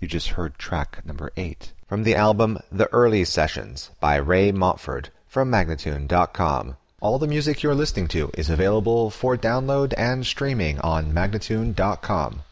You just heard track number 8 from the album The Early Sessions by Ray Montford from Magnatune.com. All the music you're listening to is available for download and streaming on Magnatune.com.